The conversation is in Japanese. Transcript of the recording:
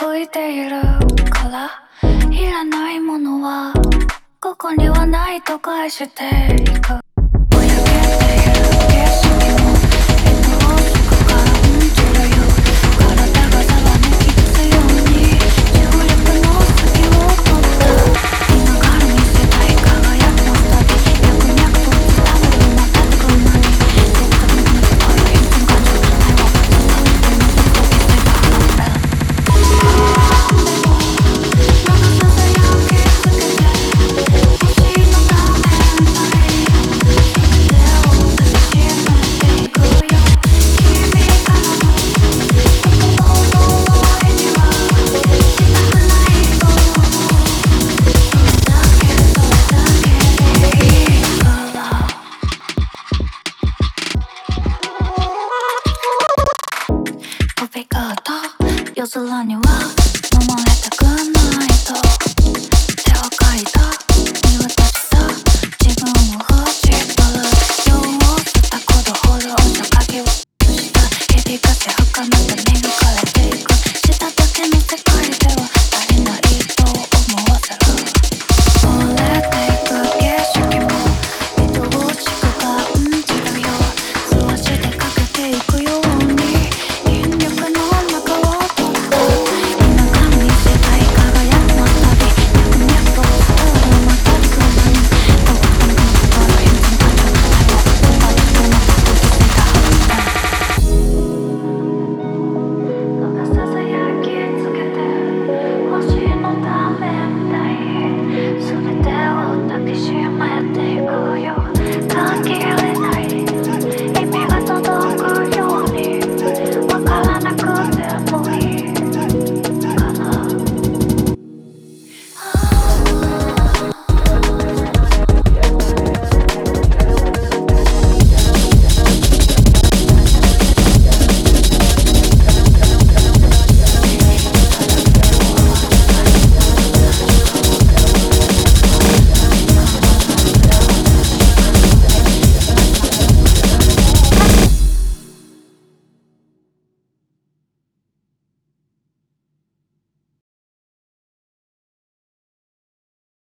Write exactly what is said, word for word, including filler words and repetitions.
動いているからいらないものはここにはないと返していく。ぼやけている景色もヘッドホンとか感じるよ。体がざわめき出すように重力の隙を取った今から見せたい輝きのスタディ脈々と伝わるまたく間にどっかで見せたい変遷感情愛はずっと取り除くと気づいた話だ。飛び方夜空には